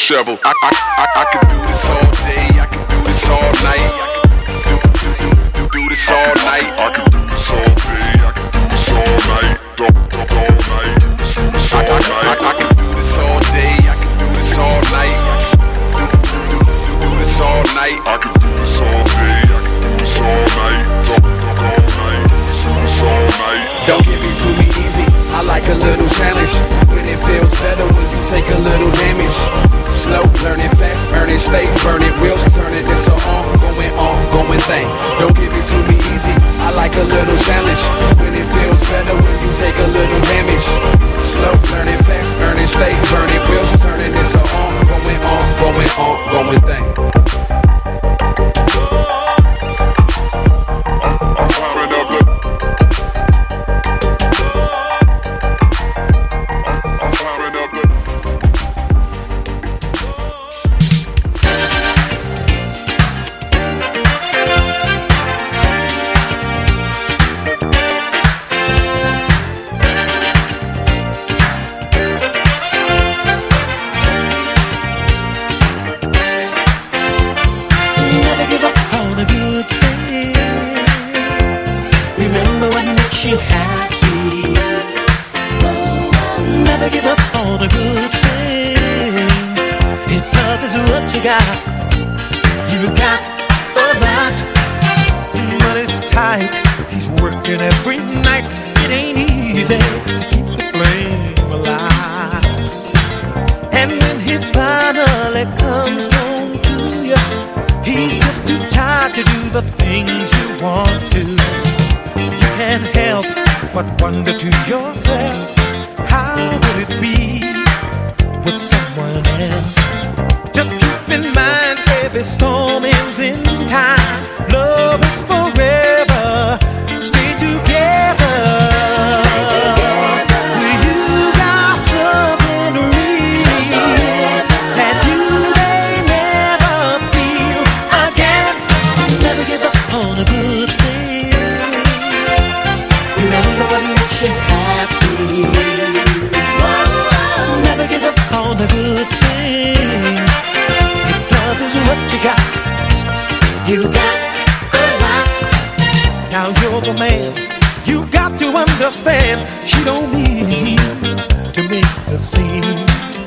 shovel. I can do this all day, I can do this all night. Do this all night. I can do this all day, I can do this all night. All night. Do this all night. I can do this all day, I can do this all night. Do this all night. I can do this all day, I can do this all night. All night. Do this all night. Don't give it to me easy, I like a little challenge. When it feels better when you take a little damage. Slow, learning fast, earning, stay burning, wheels turning. It's an ongoing thing. Don't give it to me easy, I like a little challenge. When it feels better when you take a little damage. Slow, learning fast, earning, stay burning, wheels turning. It's an ongoing thing. You happy. Never give up on a good thing. If love is what you got, you got a lot. Money's tight, he's working every night. It ain't easy to keep the flame alive. And when he finally comes home to you, he's just too tired to do the things you want to. Can't help but wonder to yourself, how would it be with someone else? Just keep in mind, every storm ends in time. Love is forever. Stay together. You got something real that you may never feel again. Never give up on a good thing. Remember what makes you happy. Whoa, never give up on the good thing. If love is what you got, you got a lot. Now you're the man, you got to understand. She don't mean to make a scene.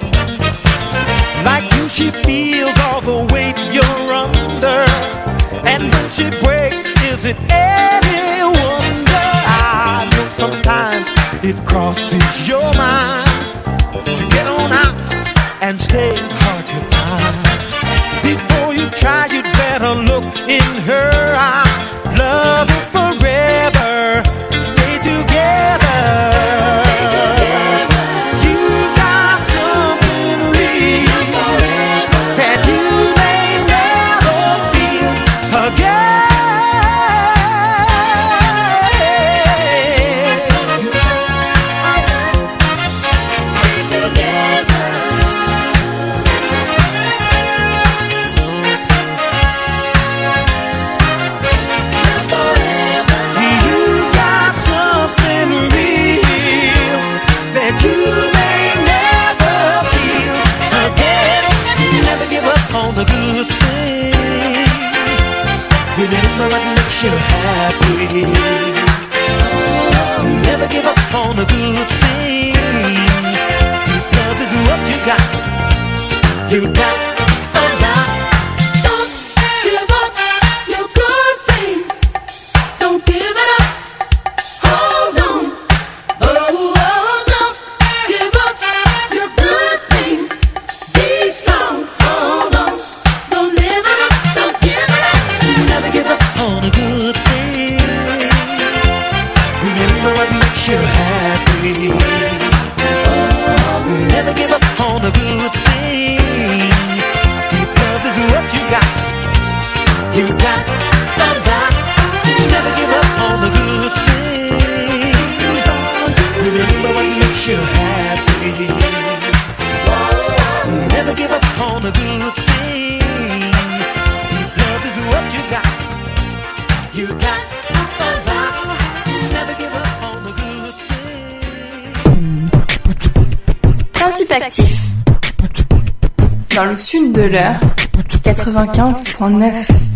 Like you, she feels all the weight you're under. And when she breaks, is it any wonder? I know sometimes it crosses your mind to get on out and stay hard to find. Before you try, you'd better look in her eyes. Love is forever. Stay together. You got something real that you may never feel again. Remember what makes you happy. Oh, never give up on a good thing. If love is what you got, you got a lot. Don't give up your good thing. Don't give it up. Hold on. Oh, don't give up your good thing. Be strong. Hold on. Don't live it up. Don't give it up. Never give up on a good thing. Remember what makes you happy. Oh, never give up on a good thing. If love is what you got, you got a lot. Never give up on the good things. Remember what makes you happy. Oh, never give up on a good thing. If love is what you got, you got a lot. Never give up on the good thing. Principe actif. dans le sud de l'heure, 95.9.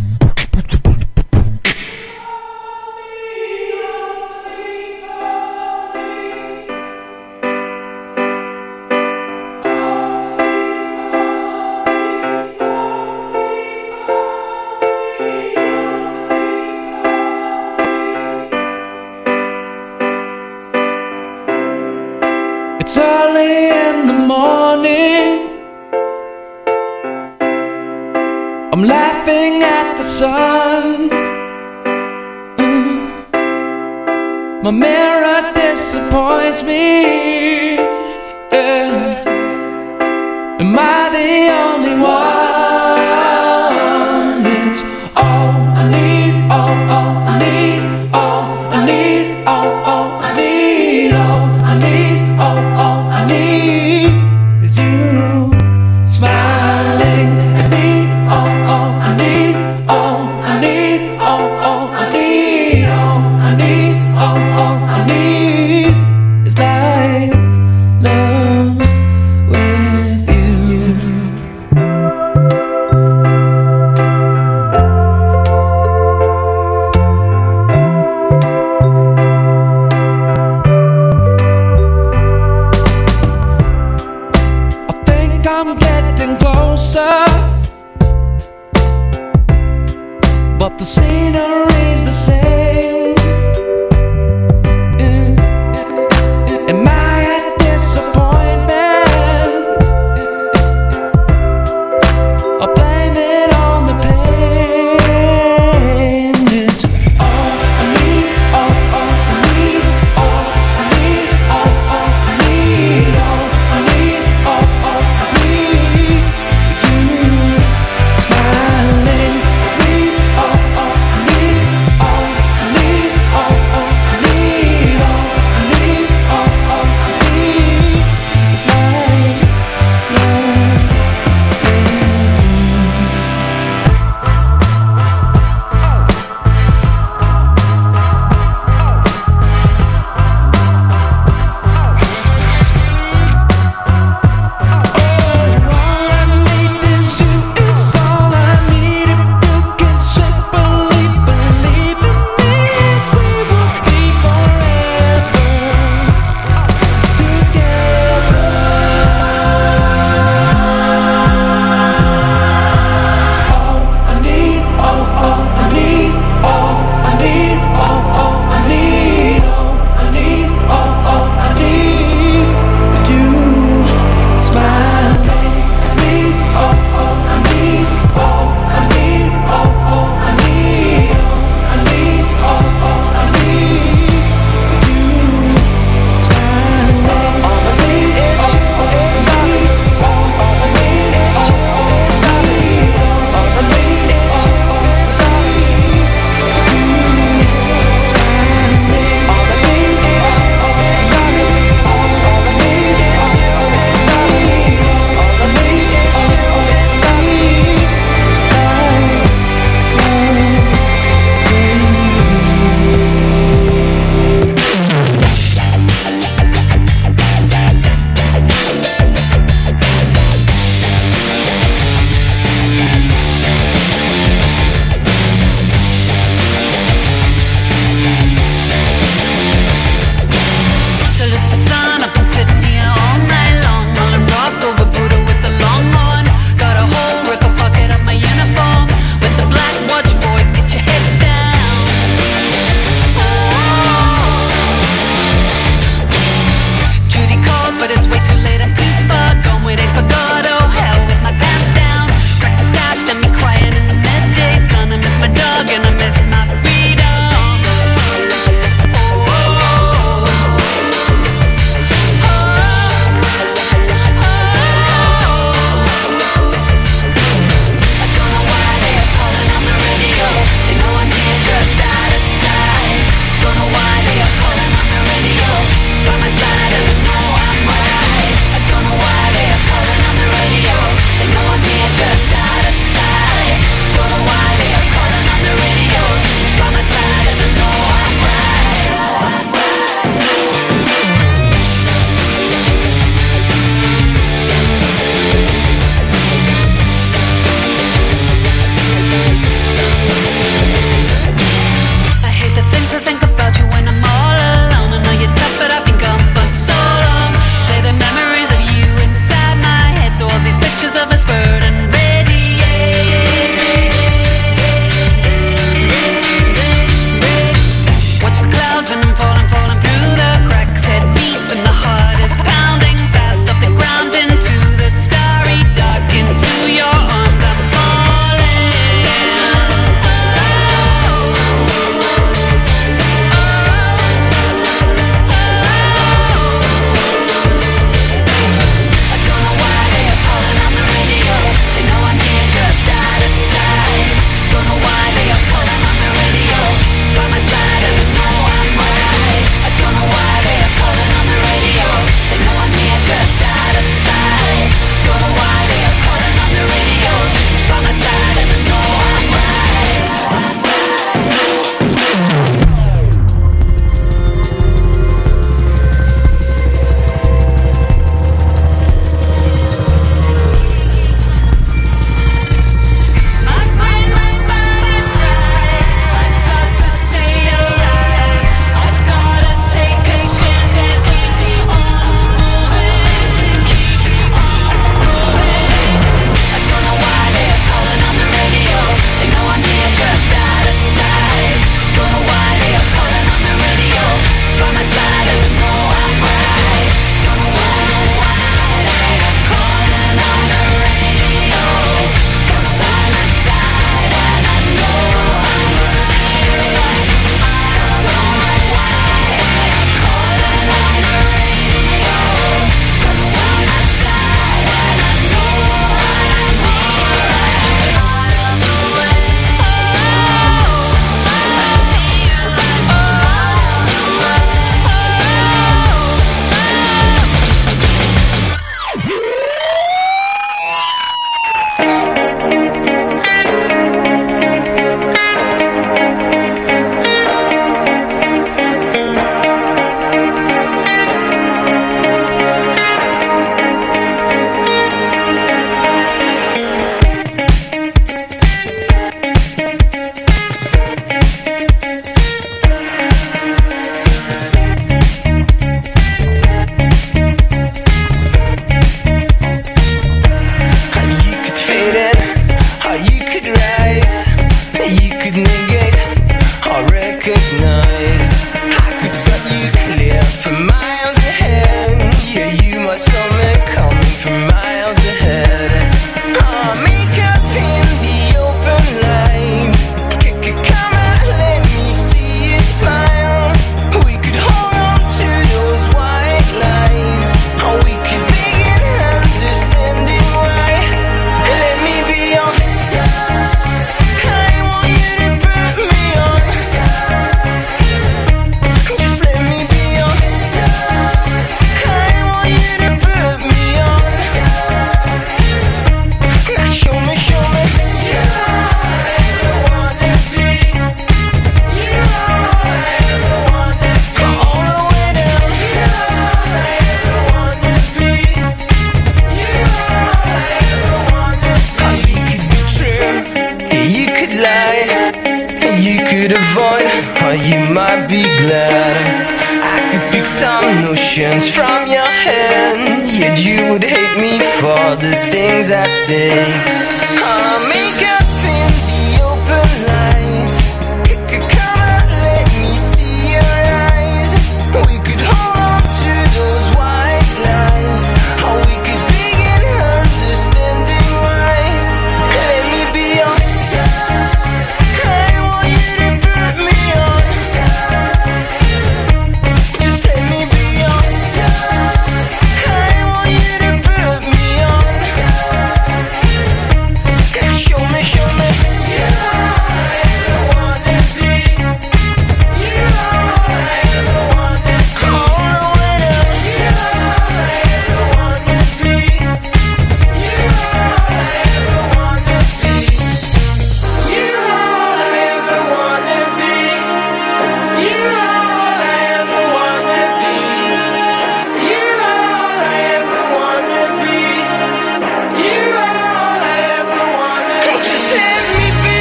It's early in the morning. I'm laughing at the sun. My mirror disappoints me. Yeah. Am I the only one? It's all I need, all I need, all I need, all I need, all I need, all I need is you smiling at me. All I need, all I need, all I need, all I need, all I need is life, love with you. I think I'm getting closer, but the scenery's the same. Am I a disappointment? I blame it on the pain. It's all I need, all I need, all I need, all I need, all I need, all I need. You smiling at me, all I need. friend, yet you would hate me for the things I take. I'll make up in the open light. Come out, let me see your eyes. We could hold on to those white lies, or we could begin understanding why. Let me be on. I want you to put me on. Just let me be on. I want you to put me on. Show me, show me. You're all I ever wanna be. You're all I ever wanna be. All the way down. You're all I ever wanna be. You're all I ever wanna be. You're all I ever wanna be. You're all I ever wanna be. You're all I ever wanna be. You're all I ever wanna be. Just let me be.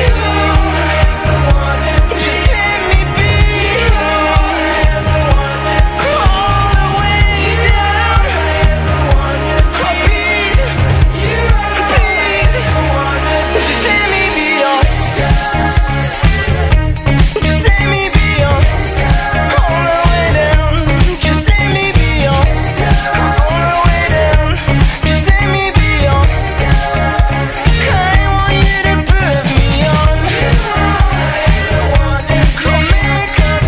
Just let me be. All the way down. Oh, please, please. Just let me be on. Just let me be on. All the way down. Just let me be on. All the way down. Just let me be on. I want you to put me on. Come make up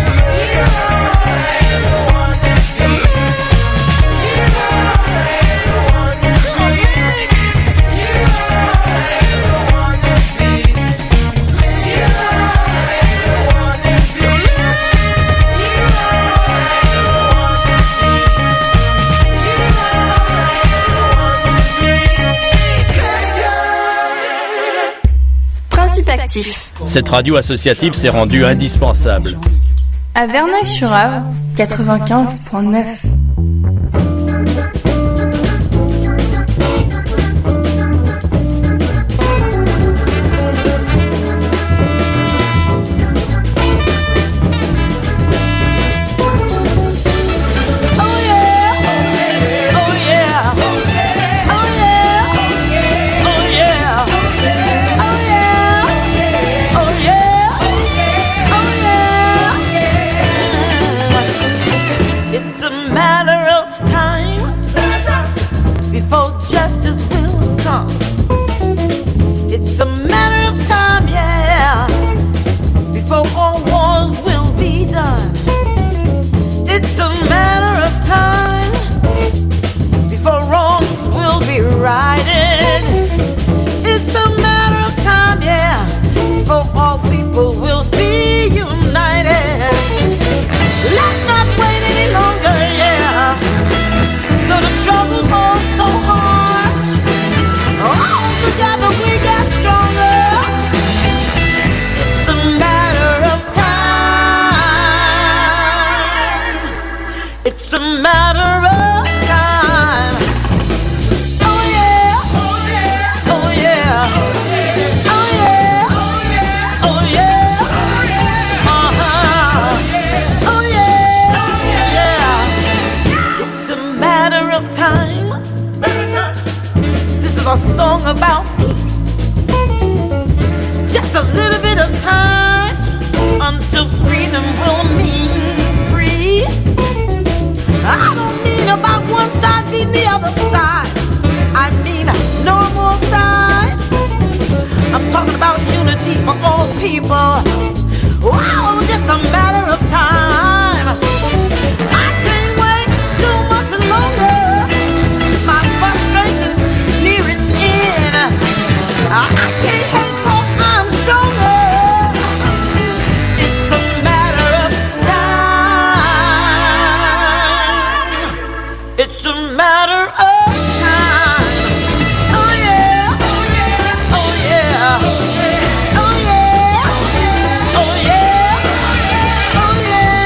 Principe actif. Cette radio associative s'est rendue indispensable. À Verneuil-sur-Avre, 95.9. It's a matter of time before justice will come. It's a matter of time, yeah, before all wars will be done. It's a matter of time before wrongs will be righted. It's a matter of time, yeah, before all people will be united. Let's not wait any longer, yeah. Though the struggle goes so hard, all together we get stronger. It's a matter of time. It's a matter of time. Oh yeah, oh yeah, oh yeah, oh yeah, oh yeah, uh-huh. Oh yeah, it's a matter of time. This is a song about peace. Just a little bit of time until freedom will mean free. I don't mean about one side beating the other side. I mean no more sides. I'm talking about unity for all people. Wow, just a matter of time. I can't wait too much longer. My frustration's near its end. I can't hate 'cause I'm stronger. It's a matter of time. It's a matter of time. Oh yeah, oh yeah, oh yeah, oh yeah, oh yeah, oh yeah.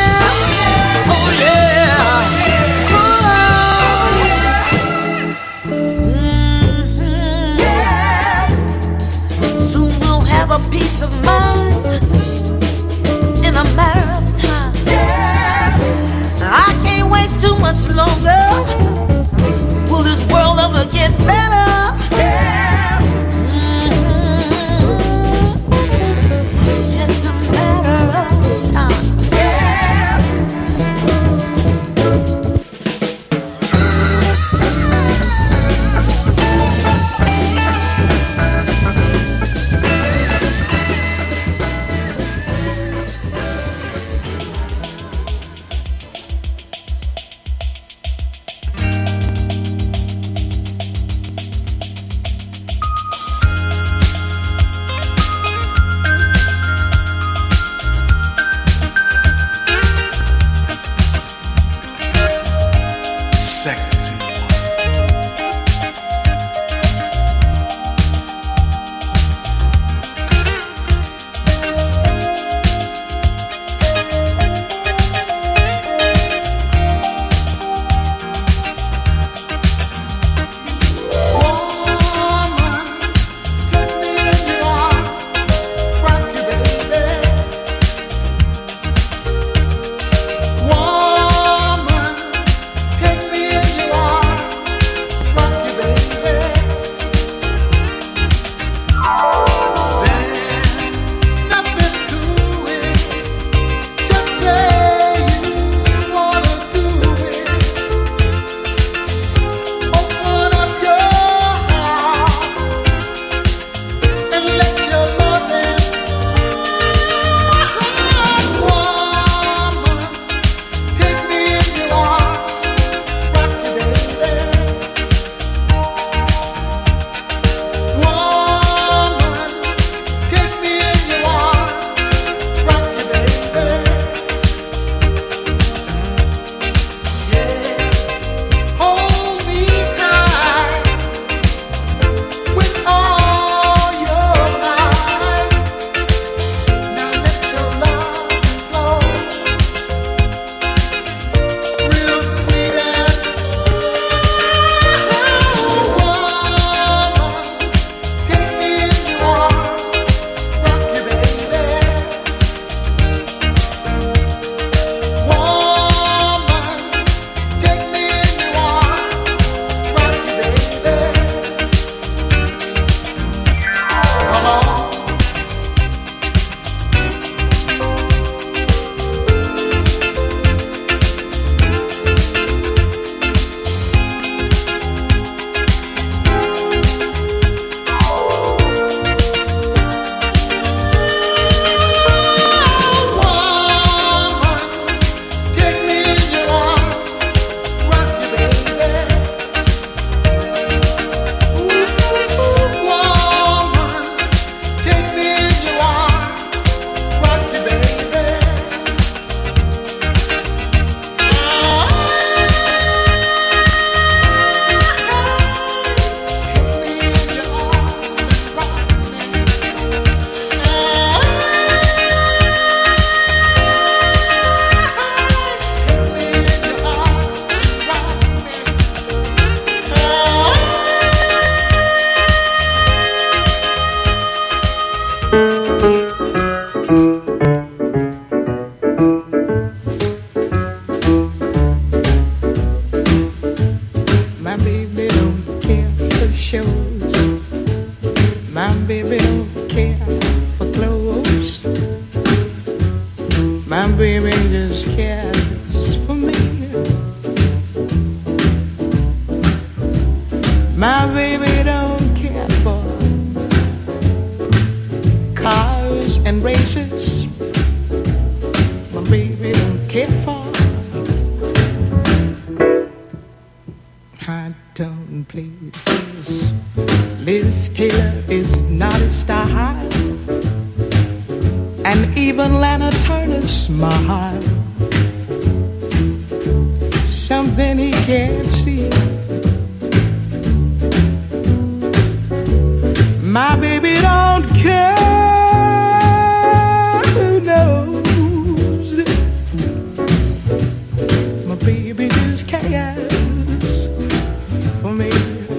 shows. My baby don't care for clothes. My baby just cares for me. My baby don't care for cars and races. My baby don't care for high-tone places. Liz Taylor is not a style, and even Lana Turner's smile, something he can't see. My baby don't care, who knows? My baby just cares for me.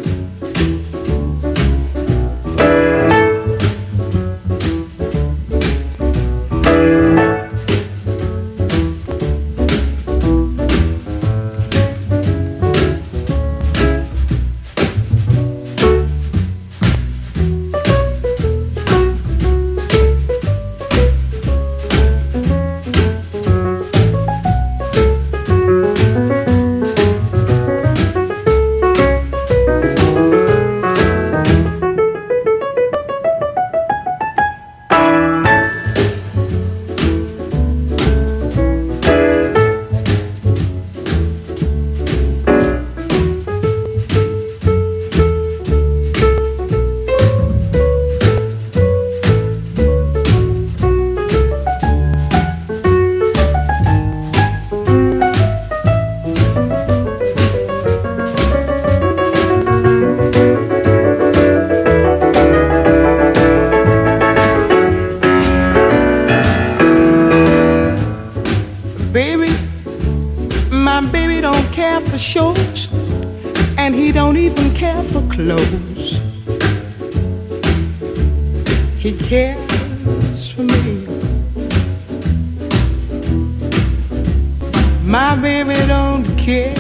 Shows, and he don't even care for clothes. He cares for me. My baby don't care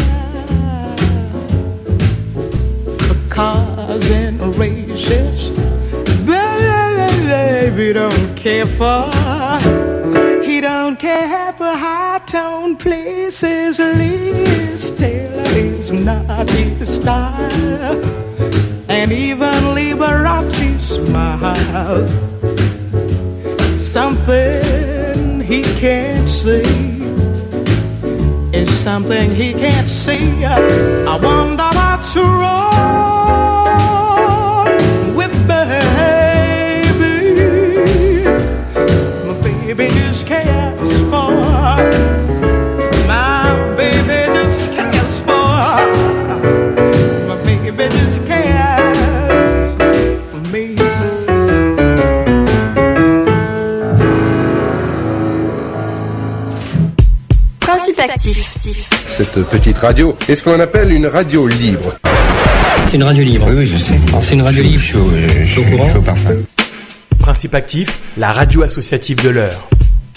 for cars and races. Baby don't care for. He don't care for high-tone places. Liz Taylor is not his style, and even Liberace smile. Something he can't see is something he can't see. I wonder what's wrong with baby. My baby just cares for. My baby just cares for. My baby just cares for me. Principe actif. Cette petite radio est ce qu'on appelle une radio libre. C'est une radio libre. Oui, je sais. C'est une radio libre. Chaud parfum. Principe actif, la radio associative de l'heure.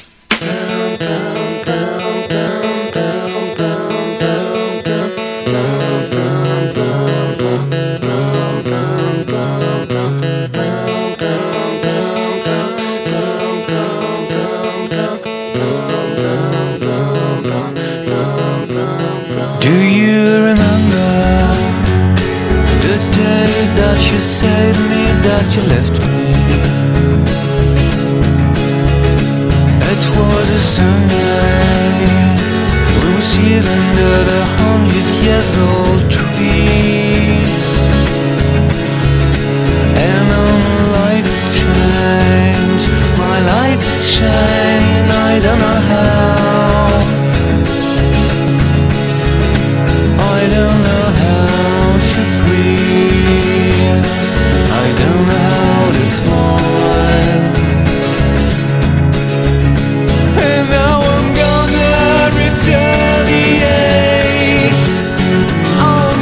Do you remember the day that you said to me that you left me? It was a Sunday. We were sitting under the 100-year-old tree, and all my life has changed. My life has changed. I don't know how. I don't know how to breathe. I don't know how to smile. And now I'm gonna retaliate. Oh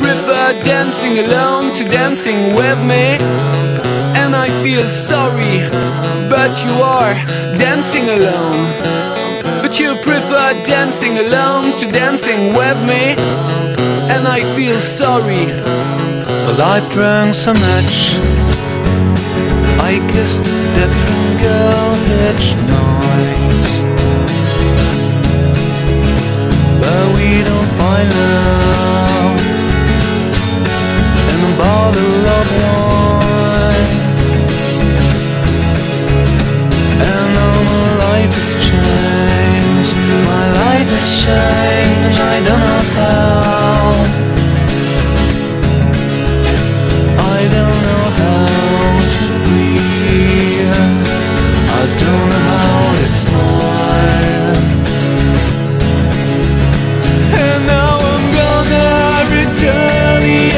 prefer dancing alone to dancing with me. And I feel sorry, but you are dancing alone. But you prefer dancing alone to dancing with me. And I feel sorry. Well, I've drunk so much, I kissed a different girl each night, but we don't find love in a bottle of wine. And now my life has changed, my life has changed, I don't know how. I don't know how to breathe, I don't know how to smile. And now I'm gonna retaliate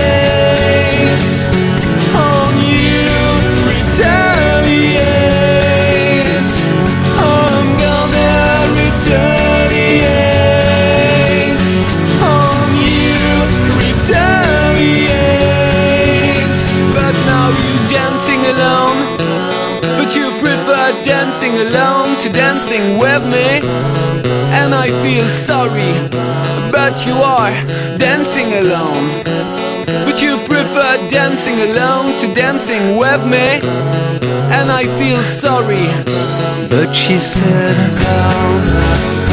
on you, retaliate. I'm gonna retaliate on you, retaliate. But now you're dancing alone, but you prefer dancing alone to dancing with me. And I feel sorry, but you are dancing alone. But you prefer dancing alone to dancing with me. And I feel sorry. But she said, how